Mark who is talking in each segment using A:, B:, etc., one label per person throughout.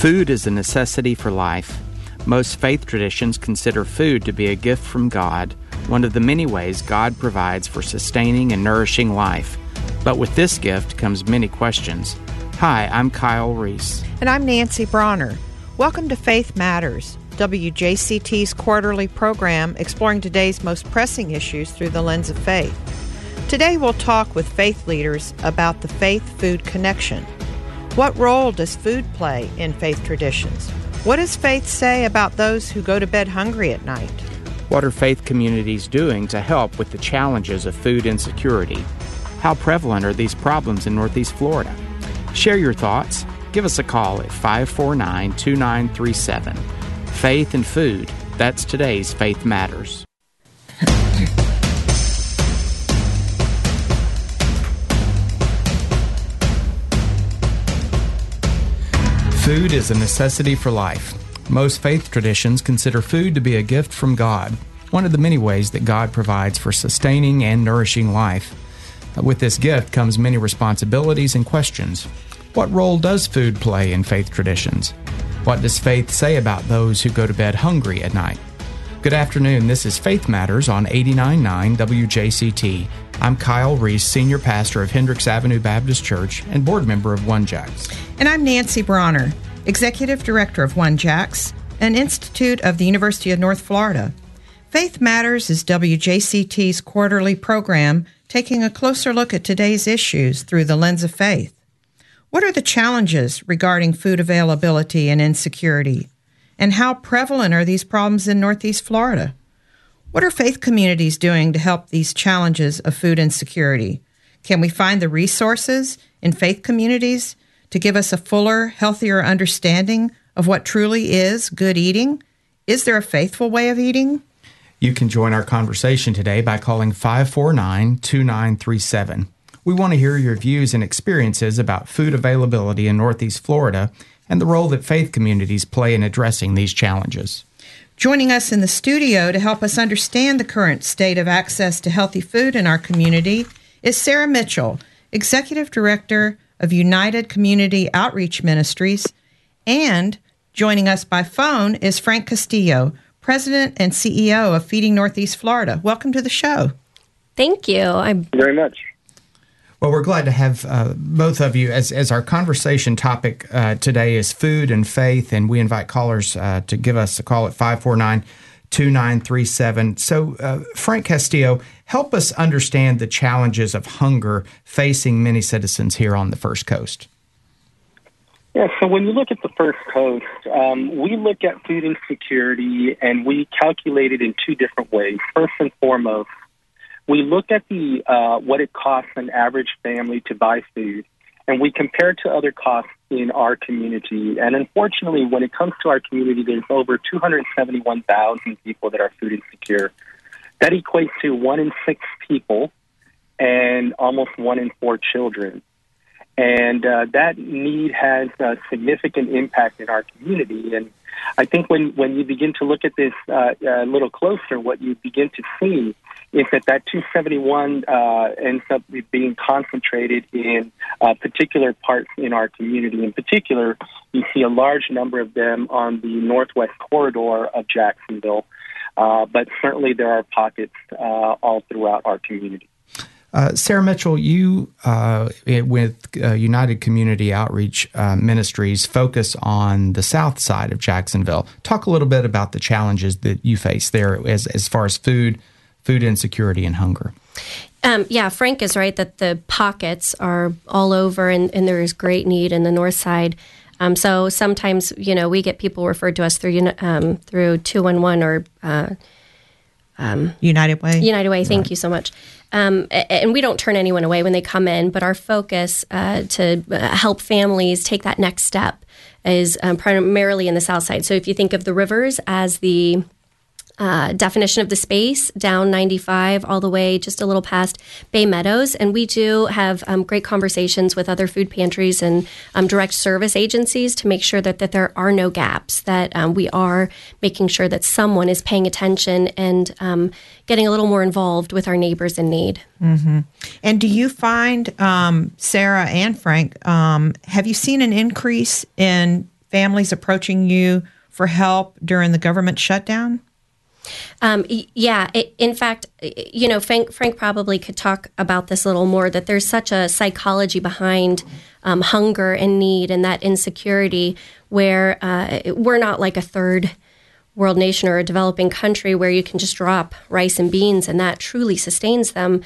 A: Food is a necessity for life. Most faith traditions consider food to be a gift from God, one of the many ways God provides for sustaining and nourishing life. But with this gift comes many questions. Hi, I'm Kyle Reese.
B: And I'm Nancy Bronner. Welcome to Faith Matters, WJCT's quarterly program exploring today's most pressing issues through the lens of faith. Today we'll talk with faith leaders about the faith-food connection. What role does food play in faith traditions? What does faith say about those who go to bed hungry at night?
A: What are faith communities doing to help with the challenges of food insecurity? How prevalent are these problems in Northeast Florida? Share your thoughts. Give us a call at 549-2937. Faith and food. That's today's Faith Matters. Food is a necessity for life. Most faith traditions consider food to be a gift from God, one of the many ways that God provides for sustaining and nourishing life. With this gift comes many responsibilities and questions. What role does food play in faith traditions? What does faith say about those who go to bed hungry at night? Good afternoon. This is Faith Matters on 89.9 WJCT. I'm Kyle Reese, Senior Pastor of Hendricks Avenue Baptist Church and Board Member of One Jacks.
B: And I'm Nancy Bronner, Executive Director of One Jacks, an institute of the University of North Florida. Faith Matters is WJCT's quarterly program taking a closer look at today's issues through the lens of faith. What are the challenges regarding food availability and insecurity? And how prevalent are these problems in Northeast Florida? What are faith communities doing to help these challenges of food insecurity? Can we find the resources in faith communities to give us a fuller, healthier understanding of what truly is good eating? Is there a faithful way of eating?
A: You can join our conversation today by calling 549-2937. We want to hear your views and experiences about food availability in Northeast Florida and the role that faith communities play in addressing these challenges.
B: Joining us in the studio to help us understand the current state of access to healthy food in our community is Sarah Mitchell, Executive Director of United Community Outreach Ministries, and joining us by phone is Frank Castillo, President and CEO of Feeding Northeast Florida. Welcome to the show.
C: Thank you.
D: Thank you very much.
A: Well, we're glad to have both of you as our conversation topic today is food and faith, and we invite callers to give us a call at 549-2937. So, Frank Castillo, help us understand the challenges of hunger facing many citizens here on the First Coast.
D: Yeah, so when you look at the First Coast, we look at food insecurity and we calculate it in two different ways. First and foremost, we look at the what it costs an average family to buy food, and we compare it to other costs in our community. And unfortunately, when it comes to our community, there's over 271,000 people that are food insecure. That equates to 1 in 6 people and almost 1 in 4 children. And that need has a significant impact in our community. And I think when you begin to look at this a little closer, what you begin to see is that 271 ends up being concentrated in particular parts in our community. In particular, you see a large number of them on the northwest corridor of Jacksonville, but certainly there are pockets all throughout our community.
A: Sarah Mitchell, you with United Community Outreach Ministries focus on the south side of Jacksonville. Talk a little bit about the challenges that you face there as far as food insecurity and hunger.
C: Yeah, Frank is right that the pockets are all over and there is great need in the north side. So sometimes, we get people referred to us through 211 or
B: United Way.
C: United Way, thank you so much. And we don't turn anyone away when they come in, but our focus to help families take that next step is primarily in the south side. So if you think of the rivers as the definition of the space, down 95 all the way just a little past Bay Meadows. And we do have great conversations with other food pantries and direct service agencies to make sure that there are no gaps, that we are making sure that someone is paying attention and getting a little more involved with our neighbors in need.
B: Mm-hmm. And do you find, Sarah and Frank, have you seen an increase in families approaching you for help during the government shutdown?
C: In fact, Frank probably could talk about this a little more, that there's such a psychology behind hunger and need and that insecurity, where we're not like a third world nation or a developing country where you can just drop rice and beans and that truly sustains them.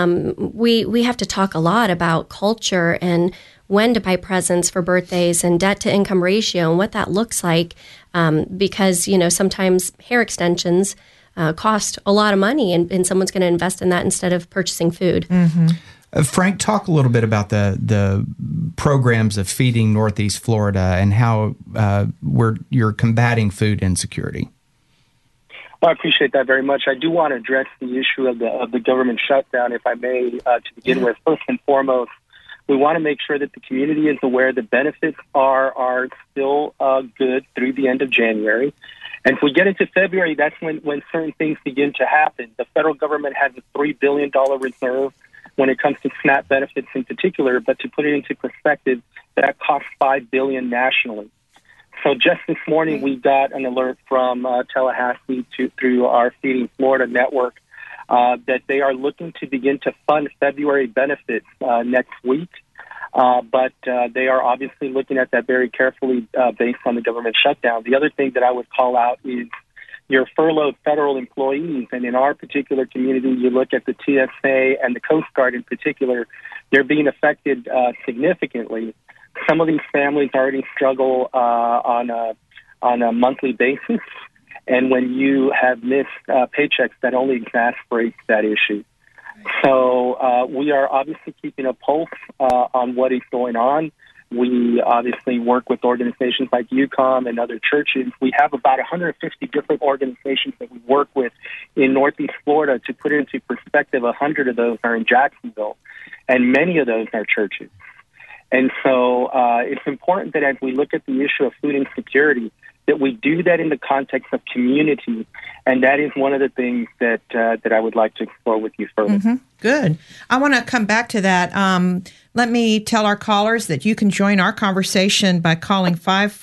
C: We have to talk a lot about culture and when to buy presents for birthdays and debt to income ratio and what that looks like, because sometimes hair extensions cost a lot of money, and someone's going to invest in that instead of purchasing food.
B: Mm-hmm.
A: Frank, talk a little bit about the programs of Feeding Northeast Florida and how you're combating food insecurity.
D: Well, I appreciate that very much. I do want to address the issue of the government shutdown, if I may, to begin with. First and foremost, we want to make sure that the community is aware the benefits are still good through the end of January. And if we get into February, that's when certain things begin to happen. The federal government has a $3 billion reserve when it comes to SNAP benefits in particular, but to put it into perspective, that costs $5 billion nationally. So just this morning, we got an alert from Tallahassee through our Feeding Florida network that they are looking to begin to fund February benefits next week. But they are obviously looking at that very carefully based on the government shutdown. The other thing that I would call out is your furloughed federal employees. And in our particular community, you look at the TSA and the Coast Guard in particular, they're being affected significantly. Some of these families already struggle on a monthly basis. And when you have missed paychecks, that only exacerbates that issue. So we are obviously keeping a pulse on what is going on. We obviously work with organizations like UCOM and other churches. We have about 150 different organizations that we work with in Northeast Florida. To put it into perspective, 100 of those are in Jacksonville, and many of those are churches. And so it's important that as we look at the issue of food insecurity, that we do that in the context of community, and that is one of the things that I would like to explore with you further.
B: Mm-hmm. Good. I want to come back to that. Let me tell our callers that you can join our conversation by calling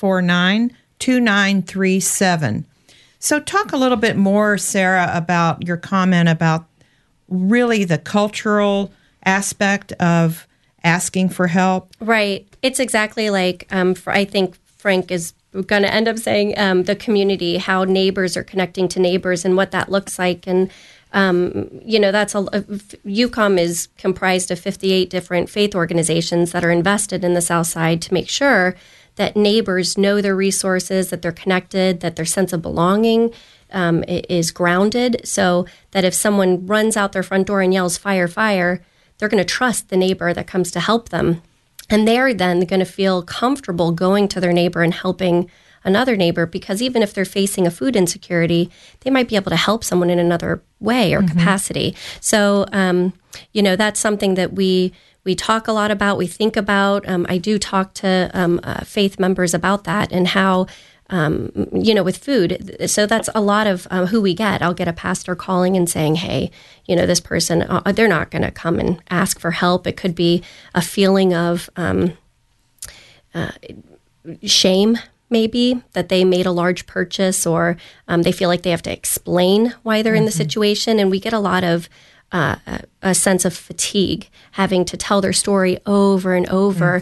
B: 549-2937. So talk a little bit more, Sarah, about your comment about really the cultural aspect of asking for help.
C: Right. It's exactly like, I think Frank is going to end up saying the community, how neighbors are connecting to neighbors and what that looks like. And, that's UCOM is comprised of 58 different faith organizations that are invested in the South Side to make sure that neighbors know their resources, that they're connected, that their sense of belonging is grounded, so that if someone runs out their front door and yells, "Fire, fire," they're going to trust the neighbor that comes to help them. And they're then going to feel comfortable going to their neighbor and helping another neighbor, because even if they're facing a food insecurity, they might be able to help someone in another way or capacity. So, that's something that we talk a lot about, we think about. I do talk to faith members about that and how, with food. So that's a lot of who we get. I'll get a pastor calling and saying, hey, this person, they're not going to come and ask for help. It could be a feeling of shame, maybe, that they made a large purchase, or they feel like they have to explain why they're in the situation. And we get a lot of a sense of fatigue, having to tell their story over and over.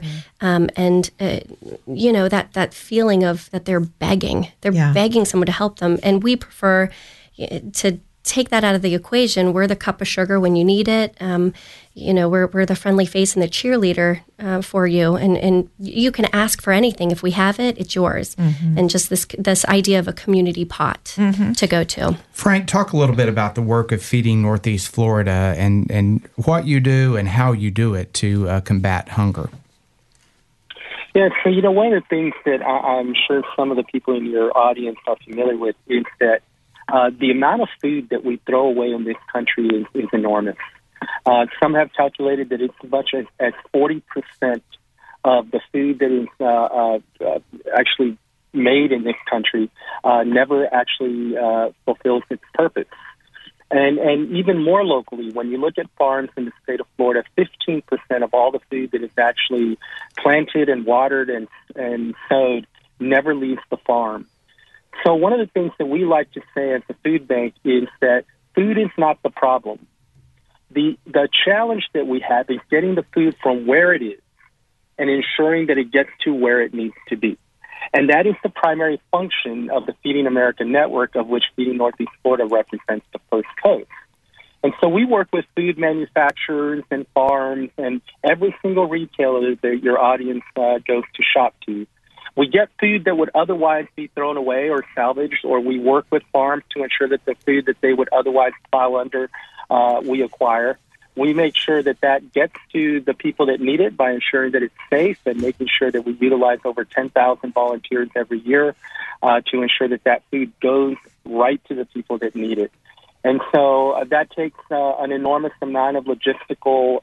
C: That feeling of that they're begging. They're begging someone to help them. And we prefer to take that out of the equation. We're the cup of sugar when you need it. We're the friendly face and the cheerleader for you. And you can ask for anything. If we have it, it's yours. And just this idea of a community pot to go to.
A: Frank, talk a little bit about the work of Feeding Northeast Florida and what you do and how you do it to combat hunger.
D: Yeah, so one of the things that I'm sure some of the people in your audience are familiar with is that the amount of food that we throw away in this country is enormous. Some have calculated that it's as much as 40% of the food that is actually made in this country never actually fulfills its purpose. And even more locally, when you look at farms in the state of Florida, 15% of all the food that is actually planted and watered and sowed never leaves the farm. So one of the things that we like to say at the food bank is that food is not the problem. The challenge that we have is getting the food from where it is and ensuring that it gets to where it needs to be. And that is the primary function of the Feeding America network, of which Feeding Northeast Florida represents the First Coast. And so we work with food manufacturers and farms and every single retailer that your audience goes to shop to. We get food that would otherwise be thrown away or salvaged, or we work with farms to ensure that the food that they would otherwise plow under, we acquire. We make sure that that gets to the people that need it by ensuring that it's safe and making sure that we utilize over 10,000 volunteers every year to ensure that that food goes right to the people that need it. And so that takes an enormous amount of logistical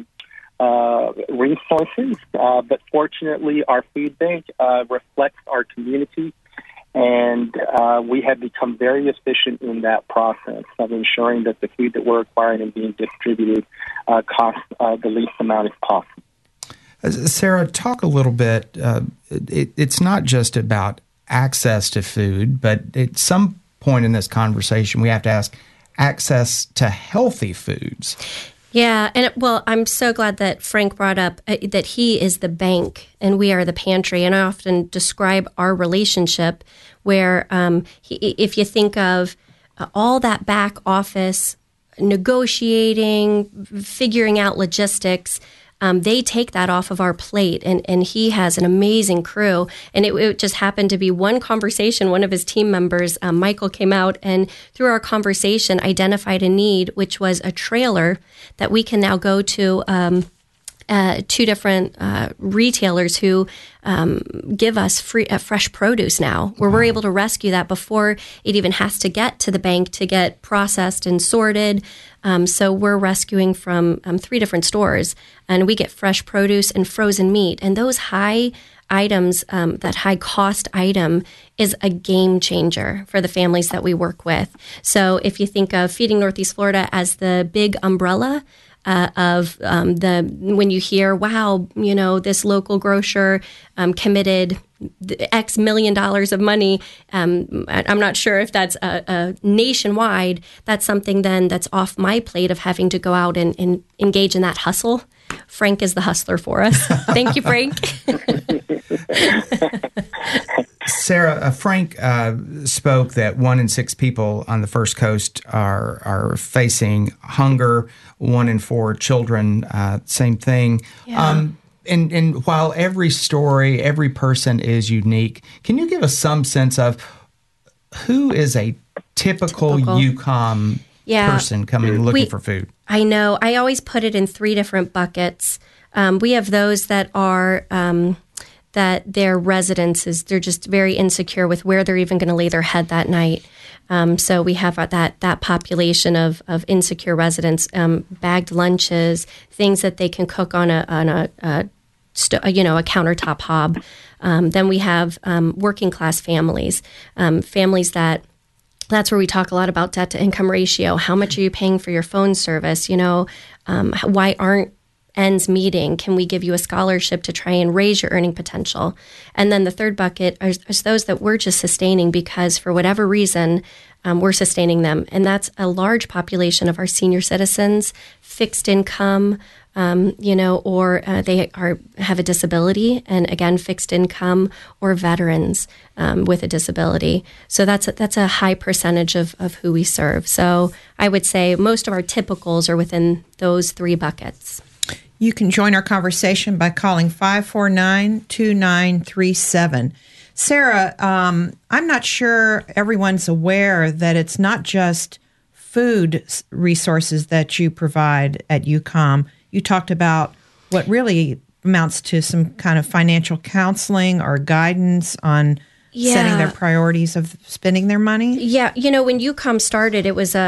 D: resources, but fortunately our food bank reflects our community, and we have become very efficient in that process of ensuring that the food that we're acquiring and being distributed costs the least amount as possible.
A: Sarah, talk a little bit. It's not just about access to food, but at some point in this conversation, we have to ask access to healthy foods.
C: Yeah, and I'm so glad that Frank brought up that he is the bank and we are the pantry. And I often describe our relationship where if you think of all that back office negotiating, figuring out logistics, they take that off of our plate, and he has an amazing crew. And it just happened to be one conversation. One of his team members, Michael, came out and through our conversation identified a need, which was a trailer that we can now go to two different retailers who give us free fresh produce now, where we're able to rescue that before it even has to get to the bank to get processed and sorted. So we're rescuing from 3 different stores, and we get fresh produce and frozen meat. And those high items, that high cost item is a game changer for the families that we work with. So if you think of Feeding Northeast Florida as the big umbrella, when you hear, wow, this local grocer committed X million dollars of money, I'm not sure if that's a nationwide. That's something then that's off my plate of having to go out and engage in that hustle. Frank is the hustler for us. Thank you, Frank.
A: Sarah, Frank spoke that 1 in 6 people on the First Coast are facing hunger. 1 in 4 children, same thing.
C: Yeah.
A: And while every story, every person is unique, can you give us some sense of who is a typical UCOM person coming looking for food?
C: I know. I always put it in 3 different buckets. We have those that are that their residences, they're just very insecure with where they're even going to lay their head that night. So we have that population of insecure residents, bagged lunches, things that they can cook on a countertop hob. Then we have working class families, families that's where we talk a lot about debt to income ratio. How much are you paying for your phone service? Why aren't ends meeting? Can we give you a scholarship to try and raise your earning potential? And then the third bucket is those that we're just sustaining because for whatever reason, we're sustaining them. And that's a large population of our senior citizens, fixed income, or they have a disability, and again, fixed income, or veterans with a disability. So that's a high percentage of who we serve. So I would say most of our typicals are within those 3 buckets.
B: You can join our conversation by calling 549-2937. Sarah, I'm not sure everyone's aware that it's not just food resources that you provide at UCOM. You talked about what really amounts to some kind of financial counseling or guidance on setting their priorities of spending their money. Yeah.
C: When UCOM started, it was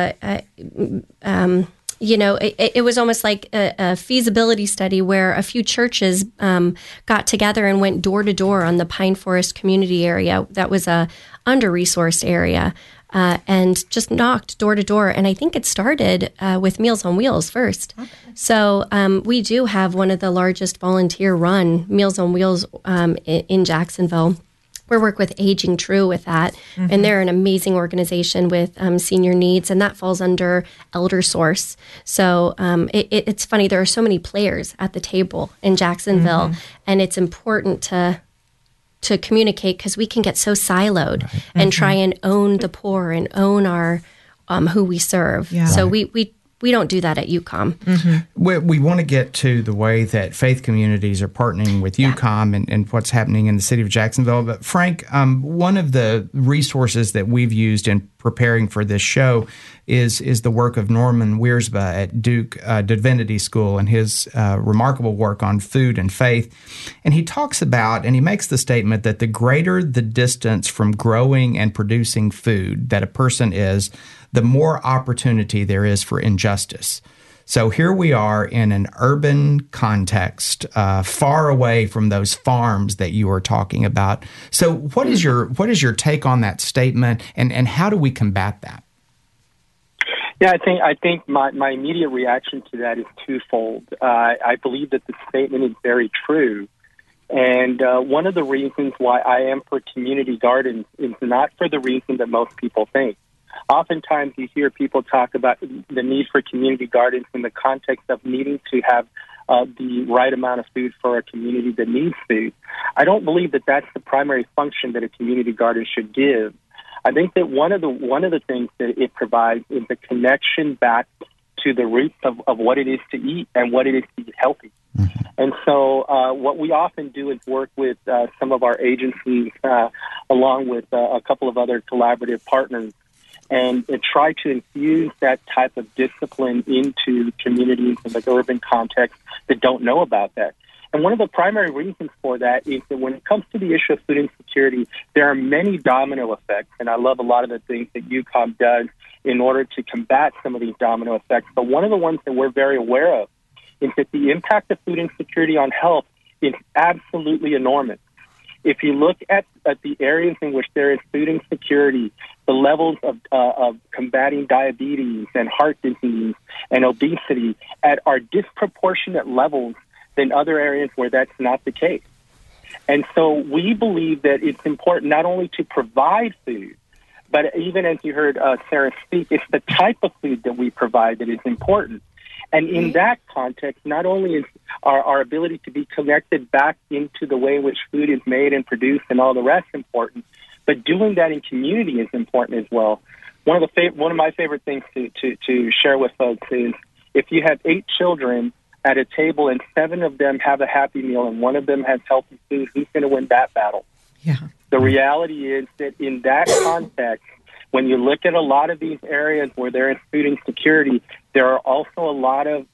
C: it was almost like a feasibility study where a few churches got together and went door to door on the Pine Forest community area. That was a under-resourced area, and just knocked door to door. And I think it started with Meals on Wheels first. Okay. So we do have one of the largest volunteer-run Meals on Wheels in Jacksonville. We work with Aging True with that, and they're an amazing organization with senior needs, and that falls under Elder Source. So it's funny, there are so many players at the table in Jacksonville, and it's important to communicate, because we can get so siloed and try and own the poor and own our who we serve. Yeah. So we don't do that at UCOM.
A: We want to get to the way that faith communities are partnering with UCOM and what's happening in the city of Jacksonville. But Frank, one of the resources that we've used in preparing for this show is the work of Norman Wiersbe at Duke Divinity School and his remarkable work on food and faith. And he talks about, and he makes the statement that the greater the distance from growing and producing food that a person is, the more opportunity there is for injustice. So here we are in an urban context, far away from those farms that you were talking about. So what is your take on that statement, and how do we combat that?
D: Yeah, I think my immediate reaction to that is twofold. I believe that the statement is very true. And one of the reasons why I am for community gardens is not for the reason that most people think. Oftentimes you hear people talk about the need for community gardens in the context of needing to have the right amount of food for a community that needs food. I don't believe that that's the primary function that a community garden should give. I think that one of the things that it provides is a connection back to the roots of what it is to eat and what it is to eat healthy. And so what we often do is work with some of our agencies along with a couple of other collaborative partners and try to infuse that type of discipline into communities in the urban context that don't know about that. And one of the primary reasons for that is that when it comes to the issue of food insecurity, there are many domino effects, and I love a lot of the things that UCOM does in order to combat some of these domino effects. But one of the ones that we're very aware of is that the impact of food insecurity on health is absolutely enormous. If you look at the areas in which there is food insecurity, the levels of combating diabetes and heart disease and obesity are disproportionate levels than other areas where that's not the case. And so we believe that it's important not only to provide food, but even as you heard Sarah speak, it's the type of food that we provide that is important. And in that context, not only is our ability to be connected back into the way in which food is made and produced and all the rest important, but doing that in community is important as well. One of my favorite things to share with folks is if you have 8 children at a table and 7 of them have a Happy Meal and 1 of them has healthy food, who's going to win that battle? Yeah. The reality is that in that context, when you look at a lot of these areas where there is food insecurity, there are also a lot of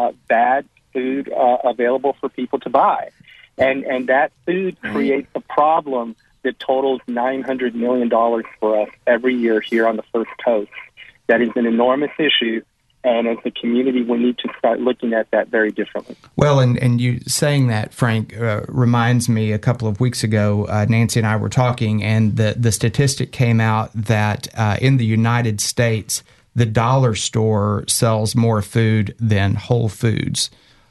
D: bad food available for people to buy. And that food creates a problem that totals $900 million for us every year here on the First Coast. That is an enormous issue. And as a community, we need to start looking at that very differently.
A: Well, and you saying that, Frank, reminds me a couple of weeks ago, Nancy and I were talking, and the statistic came out that in the United States, the dollar store sells more food than Whole Foods,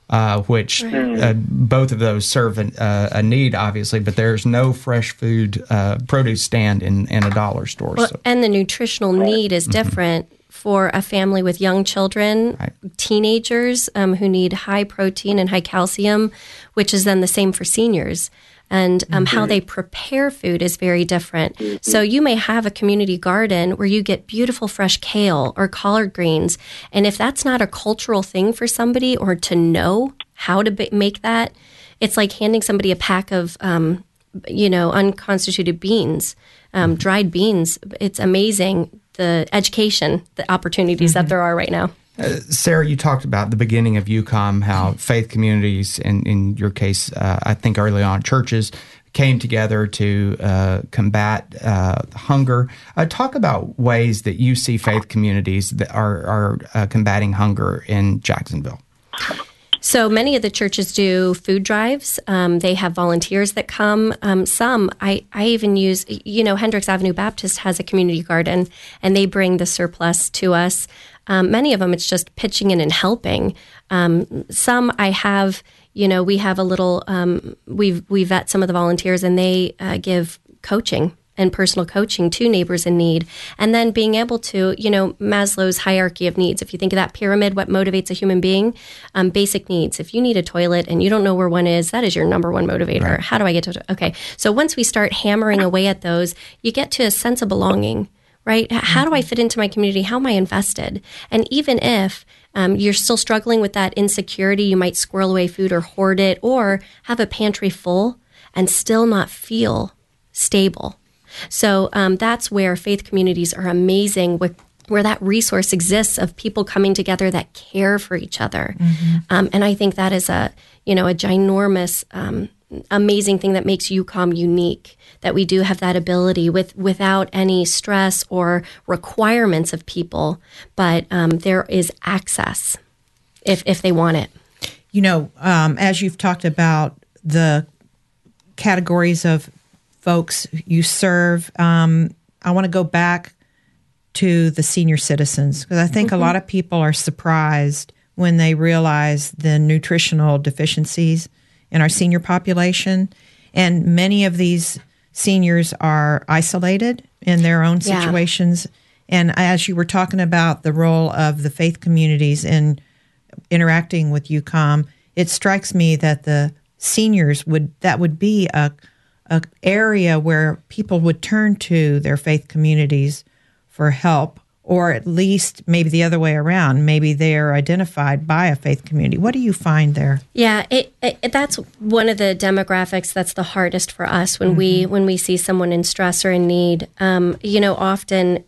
A: which both of those serve a need, obviously, but there's no fresh food produce stand in a dollar store.
C: Well, and the nutritional need is different for a family with young children, teenagers who need high protein and high calcium, which is then the same for seniors. And how they prepare food is very different. So you may have a community garden where you get beautiful fresh kale or collard greens. And if that's not a cultural thing for somebody or to know how to make that, it's like handing somebody a pack of, unconstituted beans, dried beans. It's amazing the education, the opportunities that there are right now.
A: Sarah, you talked about the beginning of UCOM, how faith communities, and in your case, I think early on, churches came together to combat hunger. Talk about ways that you see faith communities that are combating hunger in Jacksonville.
C: So many of the churches do food drives. They have volunteers that come. Some, I even use, Hendricks Avenue Baptist has a community garden, and they bring the surplus to us. Many of them, it's just pitching in and helping. Some I have, we have a little, we vet some of the volunteers, and they give coaching and personal coaching to neighbors in need. And then being able to, Maslow's hierarchy of needs. If you think of that pyramid, what motivates a human being? Basic needs. If you need a toilet and you don't know where one is, that is your number one motivator. Right. How do I get to? Okay. So once we start hammering away at those, you get to a sense of belonging, right? How do I fit into my community? How am I invested? And even if you're still struggling with that insecurity, you might squirrel away food or hoard it or have a pantry full and still not feel stable. So that's where faith communities are amazing, where that resource exists of people coming together that care for each other. Mm-hmm. And I think that is a ginormous, amazing thing that makes UCOM unique, that we do have that ability without any stress or requirements of people, but there is access if they want it.
B: As you've talked about the categories of folks you serve, I want to go back to the senior citizens, because I think a lot of people are surprised when they realize the nutritional deficiencies in our senior population. And many of these seniors are isolated in their own situations. Yeah. And as you were talking about the role of the faith communities in interacting with UCOM, it strikes me that the seniors would be a area where people would turn to their faith communities for help, or at least maybe the other way around. Maybe they are identified by a faith community. What do you find there?
C: Yeah, that's one of the demographics that's the hardest for us when we see someone in stress or in need. Often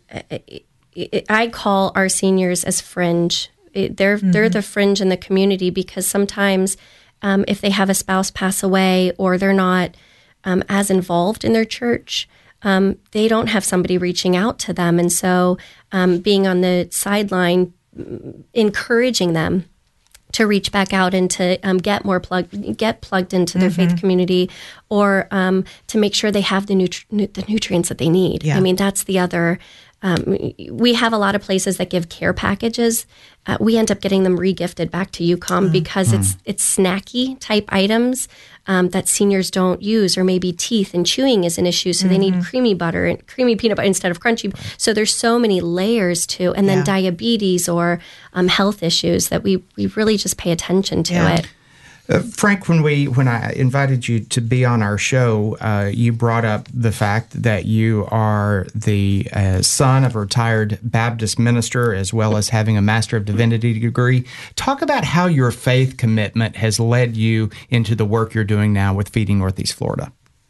C: I call our seniors as fringe. They're the fringe in the community, because sometimes if they have a spouse pass away or they're not as involved in their church, they don't have somebody reaching out to them. And so being on the sideline, encouraging them to reach back out and to get plugged into their faith community, or to make sure they have the nutrients that they need. Yeah. I mean, that's the other. We have a lot of places that give care packages. We end up getting them regifted back to UCOM because it's snacky type items that seniors don't use, or maybe teeth and chewing is an issue, so they need creamy butter and creamy peanut butter instead of crunchy. So there's so many layers to, and then diabetes or health issues that we really just pay attention to it.
A: Frank, when I invited you to be on our show, you brought up the fact that you are the son of a retired Baptist minister, as well as having a Master of Divinity degree. Talk about how your faith commitment has led you into the work you're doing now with Feeding Northeast Florida.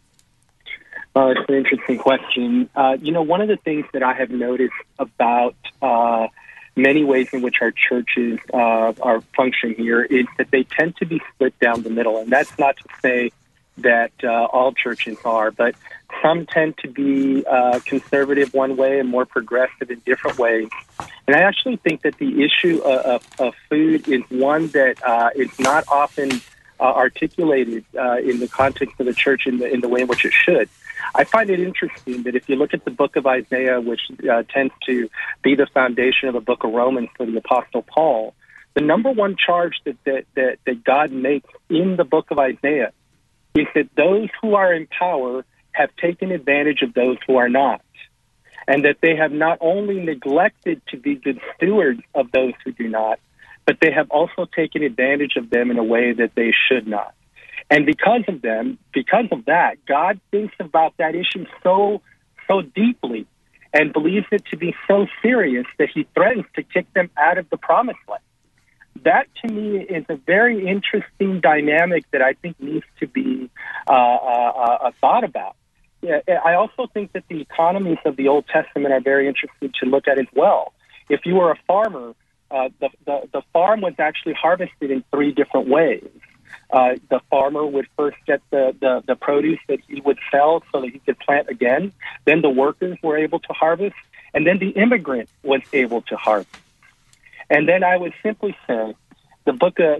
D: It's an interesting question. One of the things that I have noticed about many ways in which our churches are functioning here is that they tend to be split down the middle. And that's not to say that all churches are, but some tend to be conservative one way and more progressive in different ways. And I actually think that the issue of food is one that is not often articulated in the context of the church in the way in which it should. I find it interesting that if you look at the book of Isaiah, which tends to be the foundation of the book of Romans for the Apostle Paul, the number one charge that God makes in the book of Isaiah is that those who are in power have taken advantage of those who are not, and that they have not only neglected to be good stewards of those who do not, but they have also taken advantage of them in a way that they should not. And because of that, God thinks about that issue so deeply and believes it to be so serious that he threatens to kick them out of the promised land. That, to me, is a very interesting dynamic that I think needs to be thought about. Yeah, I also think that the economies of the Old Testament are very interesting to look at as well. If you were a farmer, the farm was actually harvested in three different ways. The farmer would first get the produce that he would sell so that he could plant again. Then the workers were able to harvest, and then the immigrant was able to harvest. And then I would simply say, the book of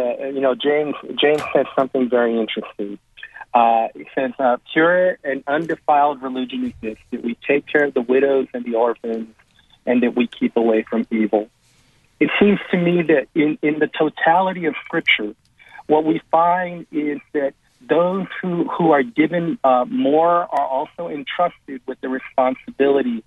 D: James says something very interesting. It says, "Pure and undefiled religion is this: that we take care of the widows and the orphans, and that we keep away from evil." It seems to me that in the totality of Scripture, what we find is that those who are given more are also entrusted with the responsibility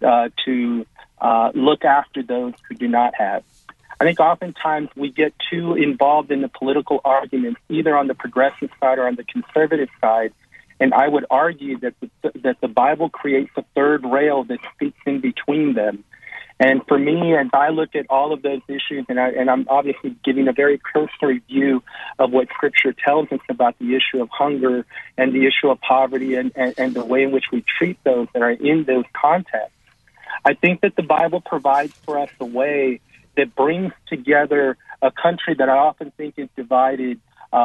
D: to look after those who do not have. I think oftentimes we get too involved in the political arguments, either on the progressive side or on the conservative side, and I would argue that the Bible creates a third rail that speaks in between them. And for me, as I look at all of those issues, and I'm obviously giving a very cursory view of what Scripture tells us about the issue of hunger and the issue of poverty and the way in which we treat those that are in those contexts, I think that the Bible provides for us a way that brings together a country that I often think is divided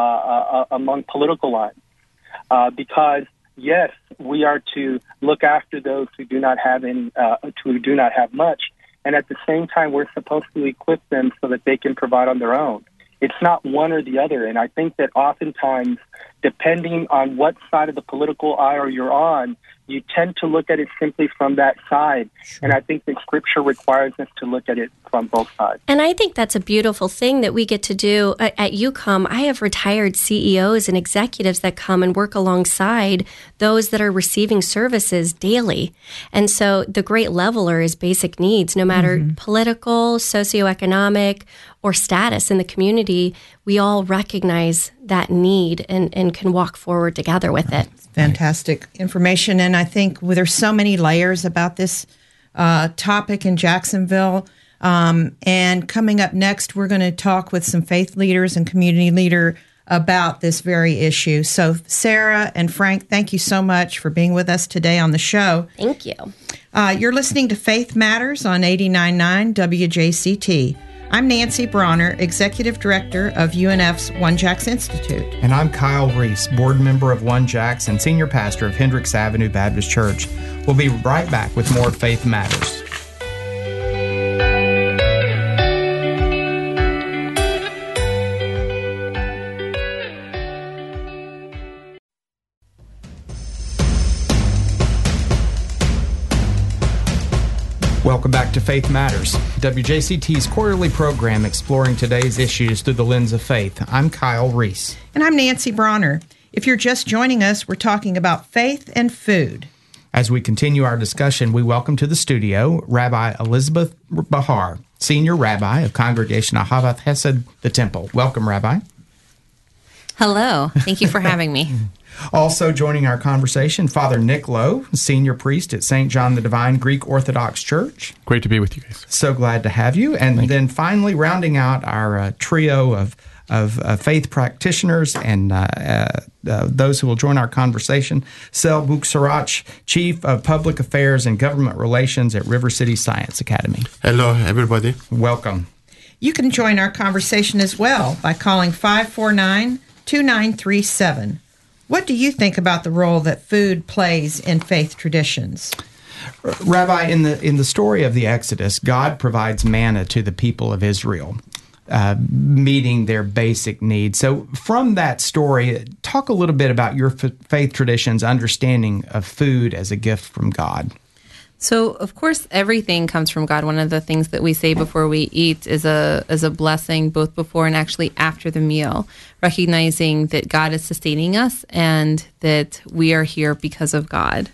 D: among political lines. Because yes, we are to look after those who do not have who do not have much, and at the same time, we're supposed to equip them so that they can provide on their own. It's not one or the other, and I think that oftentimes, depending on what side of the political aisle you're on, you tend to look at it simply from that side. Sure. And I think that Scripture requires us to look at it from both sides.
C: And I think that's a beautiful thing that we get to do at UCOM. I have retired CEOs and executives that come and work alongside those that are receiving services daily. And so the great leveler is basic needs, no matter political, socioeconomic, or status in the community. We all recognize that need and can walk forward together with it.
B: Fantastic information. And I think there's so many layers about this topic in Jacksonville. And coming up next, we're going to talk with some faith leaders and community leader about this very issue. So Sarah and Frank, thank you so much for being with us today on the show.
C: Thank you.
B: You're listening to Faith Matters on 89.9 WJCT. I'm Nancy Bronner, Executive Director of UNF's One Jacks Institute.
A: And I'm Kyle Reese, Board Member of One Jacks and Senior Pastor of Hendricks Avenue Baptist Church. We'll be right back with more Faith Matters. Welcome back to Faith Matters, WJCT's quarterly program exploring today's issues through the lens of faith. I'm Kyle Reese.
B: And I'm Nancy Bronner. If you're just joining us, we're talking about faith and food.
A: As we continue our discussion, we welcome to the studio Rabbi Elizabeth Bahar, Senior Rabbi of Congregation Ahavath Hesed, the Temple. Welcome, Rabbi.
E: Hello. Thank you for having me.
A: Also joining our conversation, Father Nick Lowe, Senior Priest at St. John the Divine Greek Orthodox Church.
F: Great to be with you guys.
A: So glad to have you. And then finally, rounding out our trio of faith practitioners and those who will join our conversation, Sel Buksarach, Chief of Public Affairs and Government Relations at River City Science Academy.
G: Hello, everybody.
A: Welcome.
B: You can join our conversation as well by calling 549-2937. What do you think about the role that food plays in faith traditions?
A: Rabbi, in the story of the Exodus, God provides manna to the people of Israel, meeting their basic needs. So from that story, talk a little bit about your faith tradition's understanding of food as a gift from God.
E: So, of course, everything comes from God. One of the things that we say before we eat is a blessing, both before and actually after the meal, recognizing that God is sustaining us and that we are here because of God.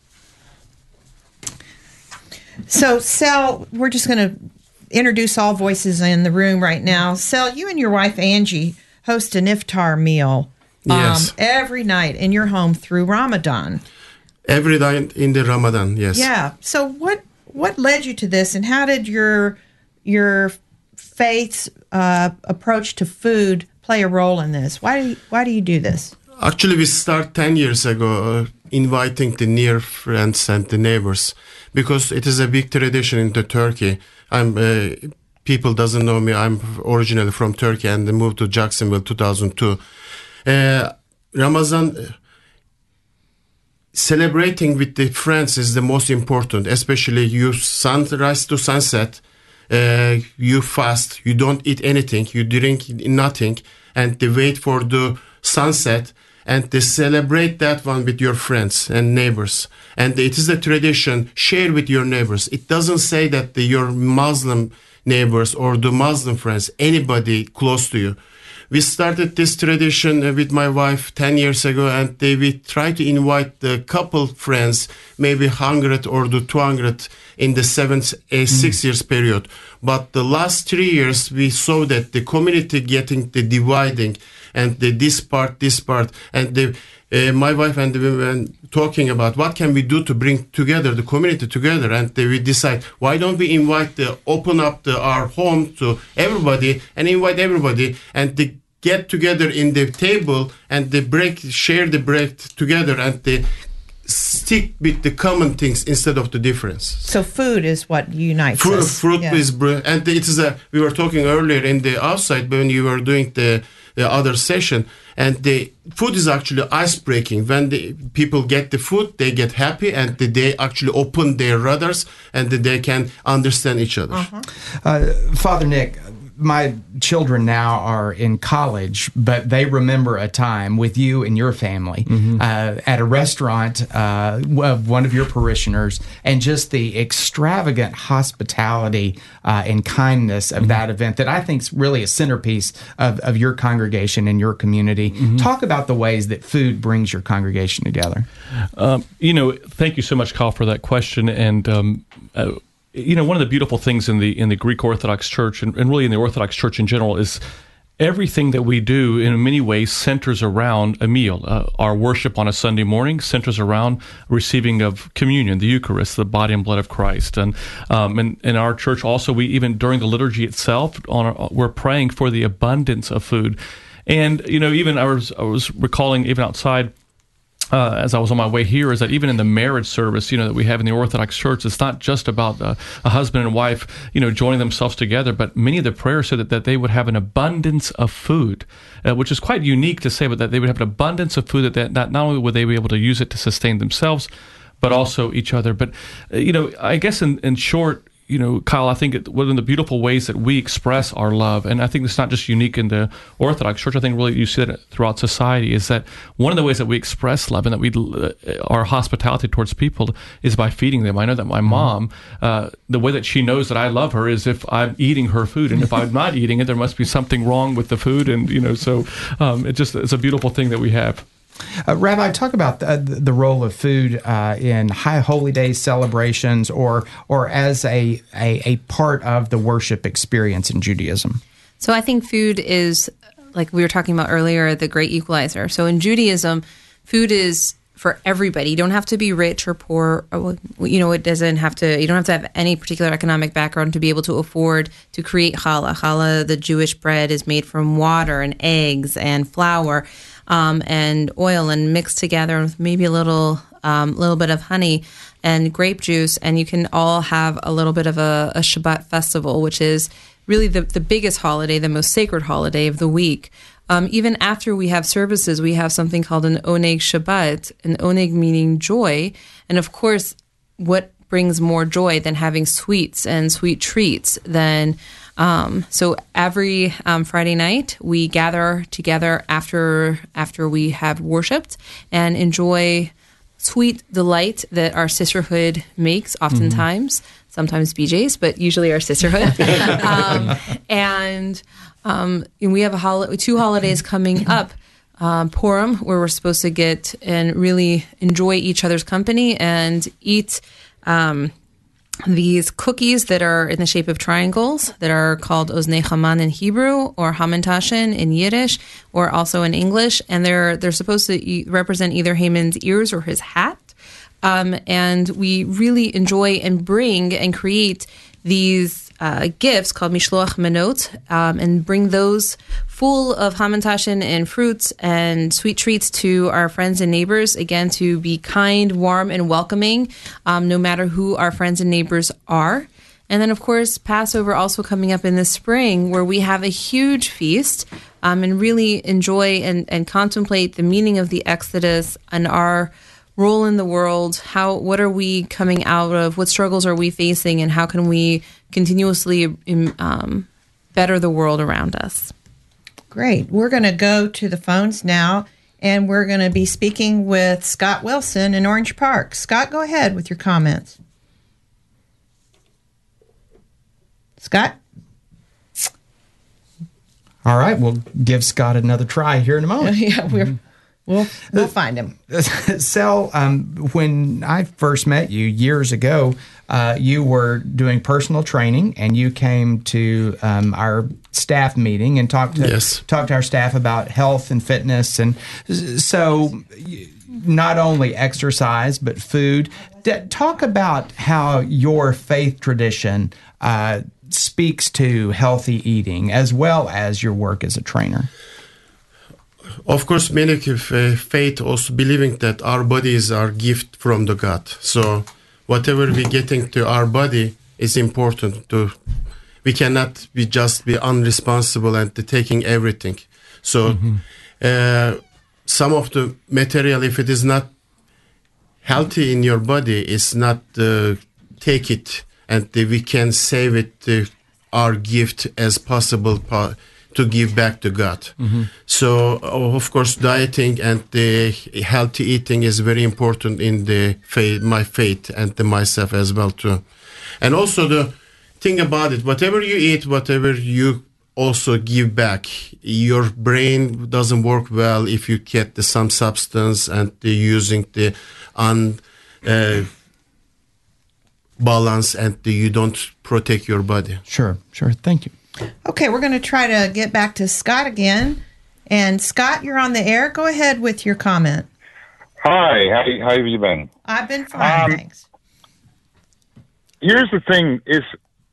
B: So, Sel, we're just going to introduce all voices in the room right now. Sel, you and your wife, Angie, host an iftar meal every night in your home through Ramadan.
G: Every night in the Ramadan, yes.
B: Yeah. So what led you to this, and how did your faith's approach to food play a role in this? Why do you do this?
G: Actually, we started 10 years ago inviting the near friends and the neighbors, because it is a big tradition in Turkey. People doesn't know me. I'm originally from Turkey and moved to Jacksonville 2002. Ramadan. Celebrating with the friends is the most important, especially you sunrise to sunset, you fast, you don't eat anything, you drink nothing, and they wait for the sunset, and they celebrate that one with your friends and neighbors. And it is a tradition, share with your neighbors. It doesn't say that your Muslim neighbors or the Muslim friends, anybody close to you. we started this tradition with my wife 10 years ago, and we try to invite the couple friends, maybe 100 or 200 in the 6 years period. But the last 3 years, we saw that the community getting the dividing, and this part, and my wife and we were talking about what can we do to bring together the community together, and we decide, why don't we open up our home to everybody and invite everybody, and they get together in the table and share the break together, and they stick with the common things instead of the difference.
B: So food is what unites us.
G: Fruit is, and it is we were talking earlier in the outside when you were doing the other session, and the food is actually ice breaking. When the people get the food, they get happy, and they actually open their radars, and they can understand each other.
A: Father Nick, my children now are in college, but they remember a time with you and your family at a restaurant of one of your parishioners, and just the extravagant hospitality and kindness of that event that I think is really a centerpiece of your congregation and your community. Talk about the ways that food brings your congregation together.
F: Thank you so much, Kyle, for that question. And one of the beautiful things in the Greek Orthodox Church, and really in the Orthodox Church in general, is everything that we do in many ways centers around a meal. Our worship on a Sunday morning centers around receiving of communion, the Eucharist, the body and blood of Christ. And in our church also, we even during the liturgy itself, we're praying for the abundance of food. And even I was recalling even outside. As I was on my way here, is that even in the marriage service, that we have in the Orthodox Church, it's not just about a husband and wife, joining themselves together, but many of the prayers said that they would have an abundance of food, which is quite unique to say, but that they would have an abundance of food, that not only would they be able to use it to sustain themselves, but also each other. But, I guess in short, Kyle, I think one of the beautiful ways that we express our love, and I think it's not just unique in the Orthodox Church, I think really you see that throughout society, is that one of the ways that we express love and that our hospitality towards people is by feeding them. I know that my mom, the way that she knows that I love her is if I'm eating her food, and if I'm not eating it, there must be something wrong with the food, and so it's a beautiful thing that we have.
A: Rabbi, talk about the role of food in high holy day celebrations, or as a part of the worship experience in Judaism.
E: So I think food is, like we were talking about earlier, the great equalizer. So in Judaism, food is for everybody. You don't have to be rich or poor. It doesn't have to. You don't have to have any particular economic background to be able to afford to create challah. Challah, the Jewish bread, is made from water and eggs and flour. And oil, and mixed together with maybe a little bit of honey and grape juice, and you can all have a little bit of a Shabbat festival, which is really the biggest holiday, the most sacred holiday of the week. Even after we have services, we have something called an Oneg Shabbat, an Oneg meaning joy, and of course, what brings more joy than having sweets and sweet treats than so every Friday night we gather together after we have worshipped and enjoy sweet delight that our sisterhood makes oftentimes, sometimes BJ's, but usually our sisterhood. And we have two holidays coming up. Purim, where we're supposed to get and really enjoy each other's company and eat these cookies that are in the shape of triangles that are called Oznei Haman in Hebrew, or Hamantashen in Yiddish, or also in English, and they're supposed to represent either Haman's ears or his hat. And we really enjoy and bring and create these gifts called Mishloach Manot, and bring those full of Hamantashen and fruits and sweet treats to our friends and neighbors, again, to be kind, warm, and welcoming, no matter who our friends and neighbors are. And then, of course, Passover also coming up in the spring, where we have a huge feast, and really enjoy and contemplate the meaning of the Exodus and our role in the world. What are we coming out of? What struggles are we facing? And how can we continuously better the world around us?
B: Great. We're going to go to the phones now, and we're going to be speaking with Scott Wilson in Orange Park. Scott, go ahead with your comments. Scott?
A: All right, we'll give Scott another try here in a moment.
B: Yeah, we'll find him.
A: Sel, when I first met you years ago, you were doing personal training, and you came to our staff meeting and talked to our staff about health and fitness, and so not only exercise but food. Talk about how your faith tradition speaks to healthy eating as well as your work as a trainer.
G: Of course, many faith also believing that our bodies are gift from the God. So whatever we getting to our body is important. We cannot be unresponsible and taking everything. So some of the material, if it is not healthy in your body, is not take it, and we can save it, our gift as possible to give back to God. So, of course, dieting and the healthy eating is very important in the my faith and myself as well too. And also the thing about it, whatever you eat, whatever you also give back. Your brain doesn't work well if you get some substance and using the balance and you don't protect your body.
A: Sure. Thank you.
B: Okay, we're going to try to get back to Scott again. And Scott, you're on the air. Go ahead with your comment.
H: Hi, how have you been?
B: I've been fine, thanks.
H: Here's the thing is,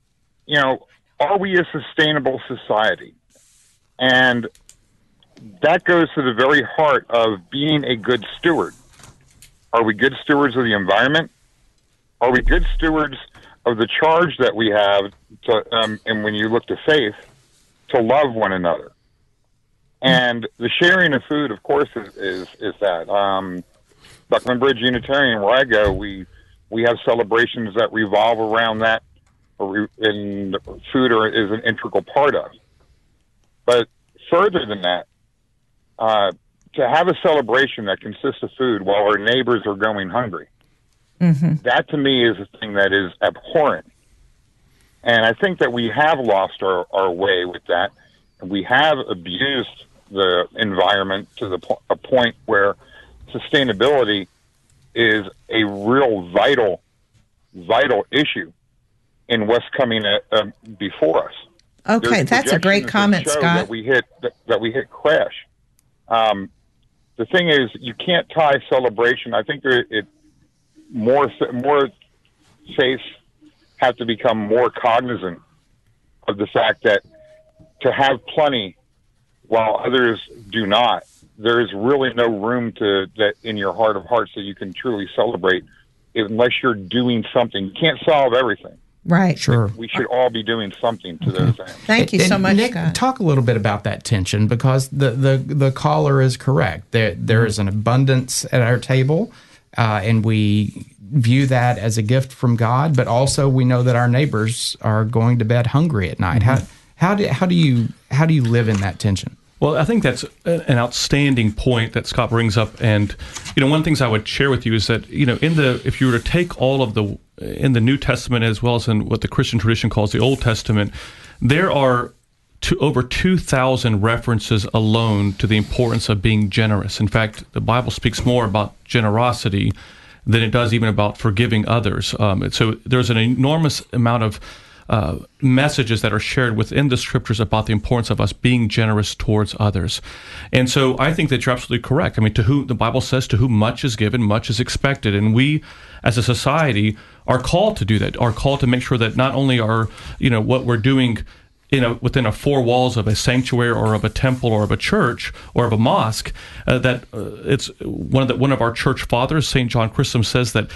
H: are we a sustainable society? And that goes to the very heart of being a good steward. Are we good stewards of the environment? Are we good stewards of the charge that we have to, and when you look to faith, to love one another? And the sharing of food, of course, is that. Buckman Bridge Unitarian, where I go, we have celebrations that revolve around that, and food is an integral part of. But further than that, to have a celebration that consists of food while our neighbors are going hungry, that to me is a thing that is abhorrent. And I think that we have lost our way with that. We have abused the environment to a point where sustainability is a real vital issue in what's coming before us.
B: Okay, that's a great comment, Scott.
H: That we hit crash. The thing is, you can't tie celebration. I think more faiths have to become more cognizant of the fact that to have plenty while others do not, there is really no room that in your heart of hearts that you can truly celebrate unless you're doing something. You can't solve everything.
B: Right.
A: Sure.
H: We should all be doing something to those ends.
B: Thank you so much,
A: Nick,
B: Scott.
A: talk a little bit about that tension, because the caller is correct. There is an abundance at our table, and we view that as a gift from God, but also we know that our neighbors are going to bed hungry at night. How do you live in that tension?
F: Well, I think that's an outstanding point that Scott brings up, and one of the things I would share with you is that if you were to take all of in the New Testament as well as in what the Christian tradition calls the Old Testament, there are over 2,000 references alone to the importance of being generous. In fact, the Bible speaks more about generosity than it does even about forgiving others. So there's an enormous amount of messages that are shared within the scriptures about the importance of us being generous towards others. And so I think that you're absolutely correct. I mean, to whom the Bible says, to whom much is given, much is expected. And we as a society are called to do that, are called to make sure that not only are, what we're doing within the four walls of a sanctuary or of a temple or of a church or of a mosque, that it's one of our church fathers, St. John Chrysostom, says that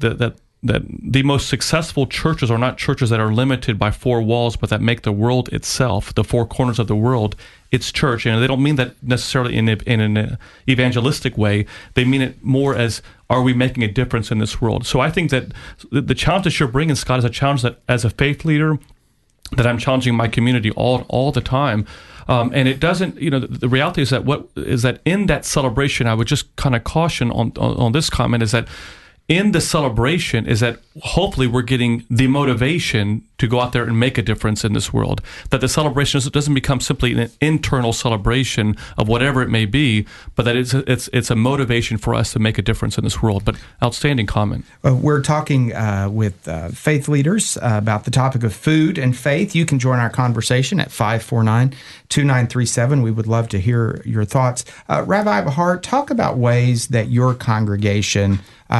F: the most successful churches are not churches that are limited by four walls, but that make the world itself, the four corners of the world, its church. And they don't mean that necessarily in an evangelistic way. They mean it more as, are we making a difference in this world? So I think that the challenge that you're bringing, Scott, is a challenge that as a faith leader, that I'm challenging my community all the time. And it doesn't, the reality is that in that celebration, I would just kind of caution on this comment, is that in the celebration is that hopefully we're getting the motivation to go out there and make a difference in this world. That the celebration doesn't become simply an internal celebration of whatever it may be, but that it's a motivation for us to make a difference in this world. But outstanding comment.
A: We're talking with faith leaders about the topic of food and faith. You can join our conversation at 549-2937. We would love to hear your thoughts. Rabbi Bahar, talk about ways that your congregation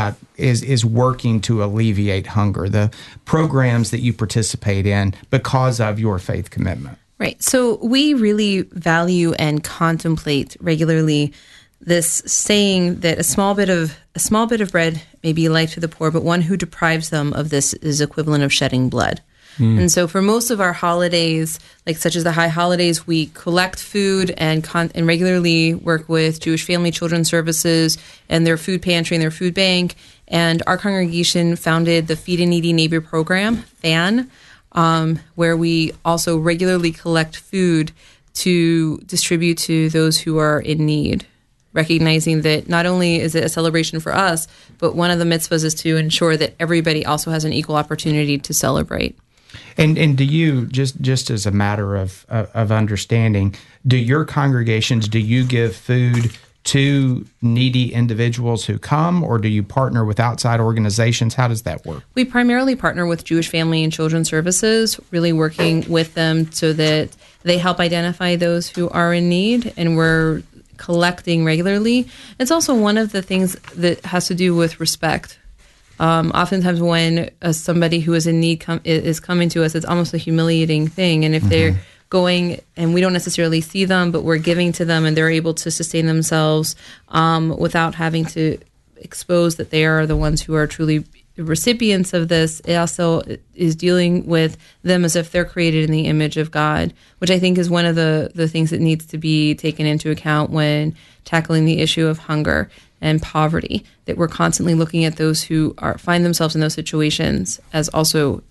A: is working to alleviate hunger, the programs that you participate in because of your faith commitment.
E: Right. So we really value and contemplate regularly this saying that a small bit of bread may be life to the poor, but one who deprives them of this is equivalent of shedding blood. And so for most of our holidays, like such as the high holidays, we collect food and regularly work with Jewish Family Children's Services and their food pantry and their food bank. And our congregation founded the Feed a Needy Neighbor program, FAN, where we also regularly collect food to distribute to those who are in need, recognizing that not only is it a celebration for us, but one of the mitzvahs is to ensure that everybody also has an equal opportunity to celebrate.
A: And do you, just as a matter of understanding, do your congregations, do you give food to needy individuals who come, or do you partner with outside organizations? How does that work?
E: We primarily partner with Jewish Family and Children's Services, really working with them so that they help identify those who are in need, and we're collecting regularly. It's also one of the things that has to do with respect. Oftentimes when somebody who is in need is coming to us, it's almost a humiliating thing. And if they're going and we don't necessarily see them, but we're giving to them and they're able to sustain themselves without having to expose that they are the ones who are truly recipients of this, it also is dealing with them as if they're created in the image of God, which I think is one of the things that needs to be taken into account when tackling the issue of hunger and poverty, that we're constantly looking at those who find themselves in those situations as also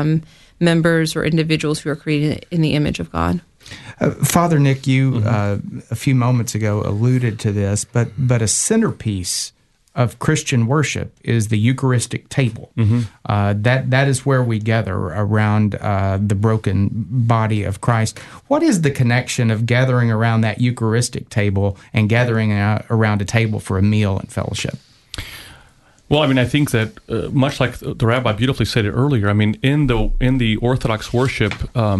E: members or individuals who are created in the image of God.
A: Father Nick, you a few moments ago alluded to this, but a centerpiece of Christian worship is the Eucharistic table. That is where we gather around the broken body of Christ. What is the connection of gathering around that Eucharistic table and gathering around a table for a meal and fellowship?
F: Well, I mean, I think that much like the Rabbi beautifully said it earlier, I mean, in the Orthodox worship,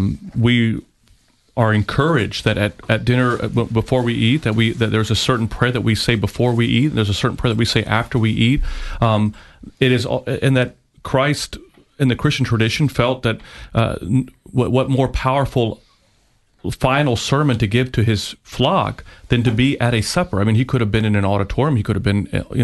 F: we are encouraged that at dinner before we eat that there's a certain prayer that we say before we eat. There's a certain prayer that we say after we eat. It is, and that Christ in the Christian tradition felt that what more powerful final sermon to give to his flock than to be at a supper. I mean, he could have been in an auditorium, he could have been, in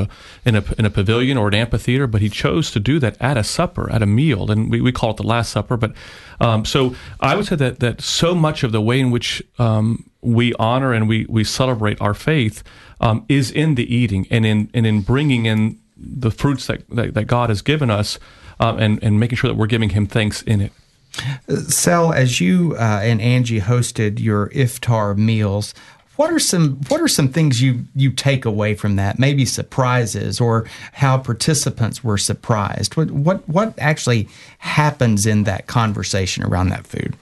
F: a pavilion or an amphitheater, but he chose to do that at a supper, at a meal, and we call it the Last Supper. But so I would say that so much of the way in which we honor and we celebrate our faith is in the eating and in bringing in the fruits that God has given us and making sure that we're giving Him thanks in it.
A: Sel, as you and Angie hosted your iftar meals, what are some things you take away from that? Maybe surprises or how participants were surprised. What actually happens in that conversation around that food?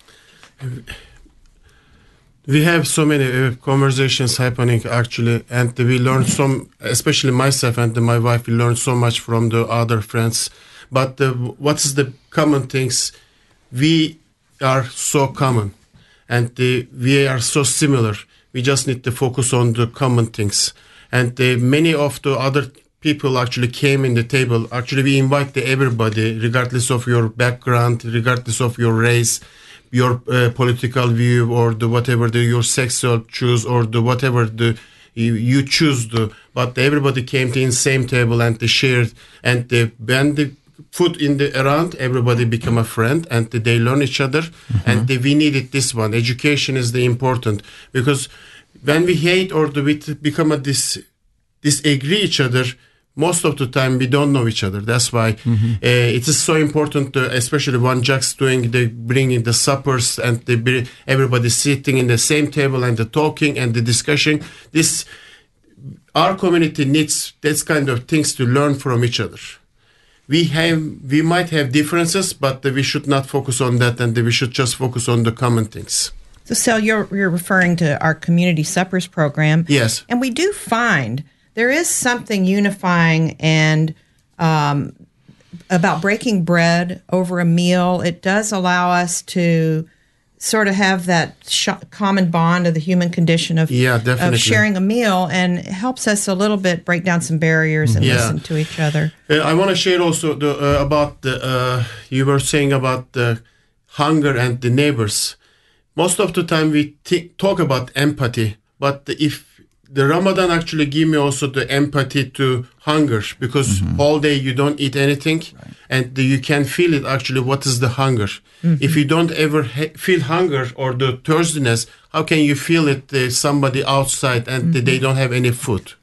G: We have so many conversations happening actually, and we learn especially myself and my wife, we learn so much from the other friends. But what is the common things? We are so common, and we are so similar. We just need to focus on the common things. And many of the other people actually came in the table. Actually, we invite everybody, regardless of your background, regardless of your race, your political view, or whatever your sexual choose, or whatever you choose. But everybody came to the same table and they shared. And when the food around, everybody become a friend and they learn each other. And we needed this one. Education is the important, because when we hate or we become disagree each other, most of the time we don't know each other. That's why it is so important, especially when Jack's bringing the suppers and everybody sitting in the same table and the talking and the discussion. Our community needs this kind of things to learn from each other. we might have differences, but we should not focus on that, and we should just focus on the common things.
B: So, Sel, you're referring to our Community Suppers program.
G: Yes.
B: And we do find there is something unifying and about breaking bread over a meal. It does allow us to sort of have that common bond of the human condition of sharing a meal, and it helps us a little bit break down some barriers and listen to each other.
G: I want to share also about the you were saying about the hunger and the neighbors. Most of the time we talk about empathy, but if the Ramadan actually give me also the empathy to hunger, because all day you don't eat anything, and you can feel it actually. What is the hunger? If you don't ever feel hunger or the thirstiness, how can you feel it? Somebody outside and they don't have any food.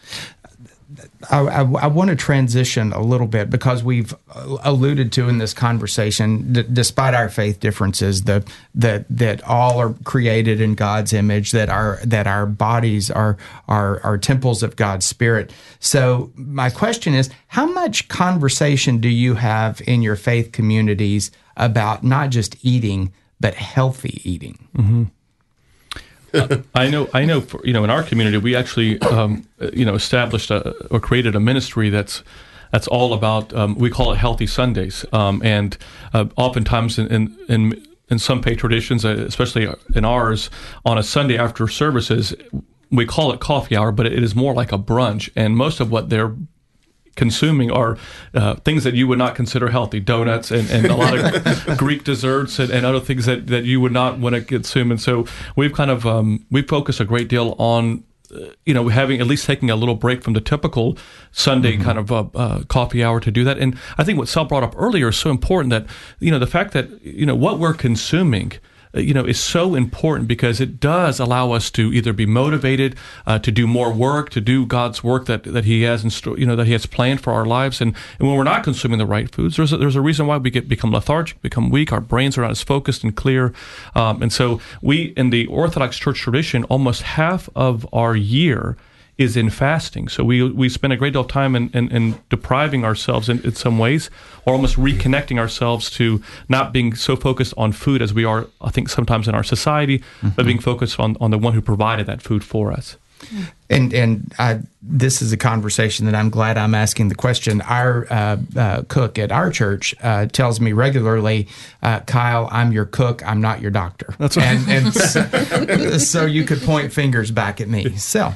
A: I want to transition a little bit, because we've alluded to in this conversation, despite our faith differences, that all are created in God's image, that our bodies are temples of God's Spirit. So my question is, how much conversation do you have in your faith communities about not just eating, but healthy eating? Mm-hmm.
F: I know. For, in our community, we actually, established or created a ministry that's all about. We call it Healthy Sundays, and oftentimes in some faith traditions, especially in ours, on a Sunday after services, we call it coffee hour, but it is more like a brunch, and most of what they're consuming are things that you would not consider healthy, donuts and a lot of Greek desserts and other things that you would not want to consume. And so we've kind of we focus a great deal on having at least taking a little break from the typical Sunday kind of coffee hour to do that. And I think what Sal brought up earlier is so important, that the fact that what we're consuming is so important, because it does allow us to either be motivated to do more work, to do God's work that He has that He has planned for our lives. And when we're not consuming the right foods, there's a reason why we become lethargic, become weak. Our brains are not as focused and clear. And so we, in the Orthodox Church tradition, almost half of our year is in fasting. So we spend a great deal of time in depriving ourselves in some ways, or almost reconnecting ourselves to not being so focused on food as we are, I think, sometimes in our society, but being focused on the one who provided that food for us.
A: And this is a conversation that I'm glad I'm asking the question. Our cook at our church tells me regularly, Kyle, I'm your cook, I'm not your doctor.
F: That's right.
A: And so you could point fingers back at me. So.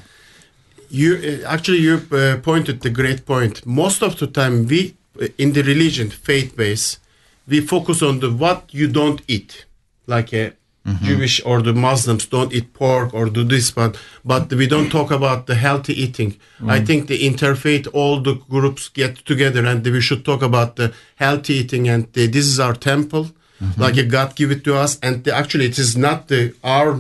G: You pointed the great point. Most of the time, we in the religion, faith base, we focus on the what you don't eat, like a Jewish or the Muslims don't eat pork or do this, but we don't talk about the healthy eating. I think the interfaith, all the groups get together and we should talk about the healthy eating, and this is our temple, like God give it to us, and actually it is not our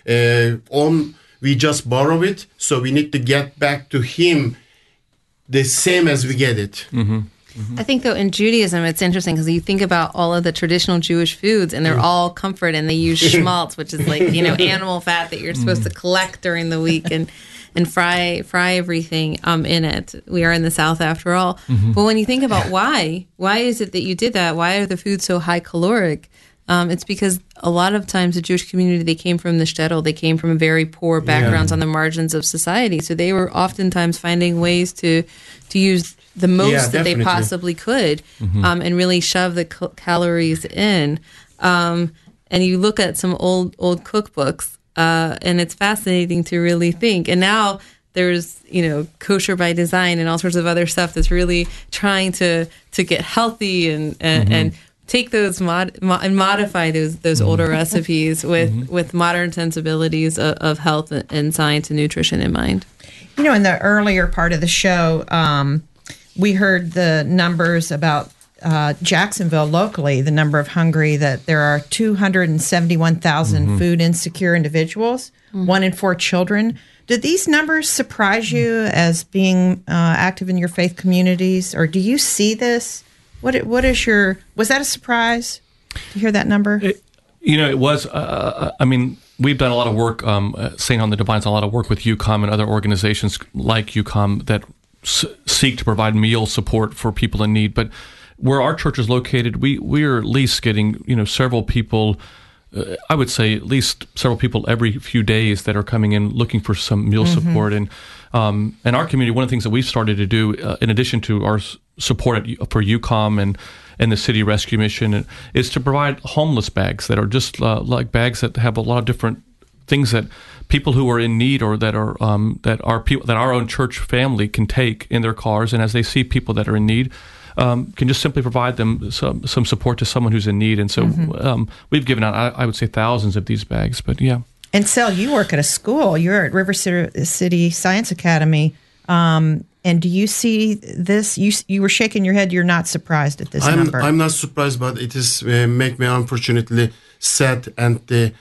G: own. We just borrow it, so we need to get back to Him the same as we get it.
E: I think, though, in Judaism, it's interesting because you think about all of the traditional Jewish foods, and they're all comfort, and they use schmaltz, which is like animal fat that you're supposed to collect during the week and fry everything in it. We are in the South, after all. But when you think about why is it that you did that? Why are the foods so high caloric? It's because a lot of times the Jewish community, they came from the shtetl, they came from very poor backgrounds on the margins of society. So they were oftentimes finding ways to use the most that they possibly could and really shove the calories in. And you look at some old cookbooks, and it's fascinating to really think. And now there's, kosher by design and all sorts of other stuff that's really trying to get healthy and take those and modify those older recipes with modern sensibilities of health and science and nutrition in mind.
B: In the earlier part of the show, we heard the numbers about Jacksonville locally, the number of hungry, that there are 271,000 food insecure individuals, 1 in 4 children. Did these numbers surprise you as being active in your faith communities, or do you see this? Was that a surprise to hear that number?
F: It was. We've done a lot of work, St. on the Divine's done a lot of work with UCOM and other organizations like UCOM that seek to provide meal support for people in need. But where our church is located, we are at least getting several people. I would say at least several people every few days that are coming in looking for some meal support. And our community, one of the things that we've started to do, in addition to our support for UCOM and the City Rescue Mission, is to provide homeless bags that are just like bags that have a lot of different things that people who are in need or that our own church family can take in their cars, and as they see people that are in need, can just simply provide them some support to someone who's in need. And so we've given out, I would say, thousands of these bags. But yeah.
B: And Sel, you work at a school. You're at River City Science Academy. And do you see this? You were shaking your head. You're not surprised at this number.
G: I'm not surprised, but it is make me unfortunately sad, and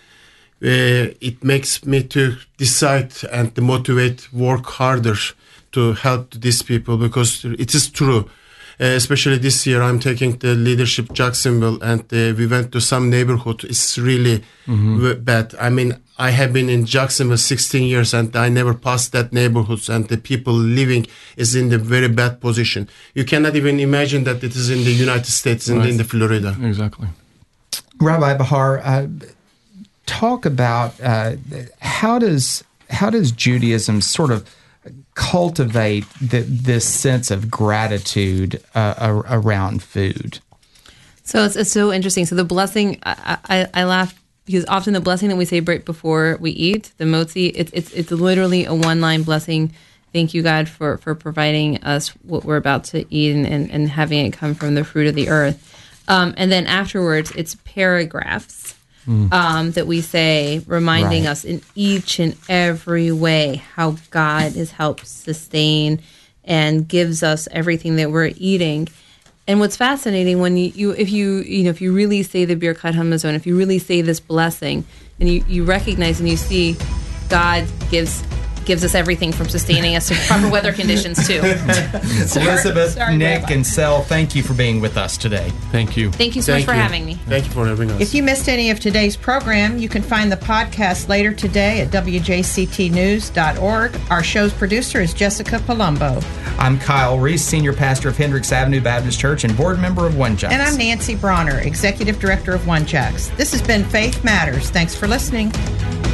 G: it makes me to decide and to motivate, work harder to help these people, because it is true. Especially this year, I'm taking the leadership Jacksonville, and we went to some neighborhood. It's really bad. I mean, I have been in Jacksonville 16 years, and I never passed that neighborhoods, and the people living is in the very bad position. You cannot even imagine that it is in the United States, in the Florida.
F: Exactly.
A: Rabbi Bahar, talk about how does Judaism sort of cultivate this sense of gratitude around food?
E: So it's so interesting. So the blessing, I laugh because often the blessing that we say right before we eat, the motzi, it's literally a one-line blessing. Thank you, God, for providing us what we're about to eat and having it come from the fruit of the earth. And then afterwards, it's paragraphs that we say, reminding us in each and every way how God has helped sustain and gives us everything that we're eating. And what's fascinating, when if you really say the Birkat Hamazon, if you really say this blessing, and you recognize and you see God gives us everything from sustaining us to proper weather conditions too.
A: Elizabeth, Nick, and Sel, thank you for being with us today.
F: Thank you.
E: Thank you so much for having me.
G: Thank you for having us.
B: If you missed any of today's program, you can find the podcast later today at wjctnews.org. Our show's producer is Jessica Palumbo.
A: I'm Kyle Reese, Senior Pastor of Hendricks Avenue Baptist Church and Board Member of One Jacks.
B: And I'm Nancy Bronner, Executive Director of One Jacks. This has been Faith Matters. Thanks for listening.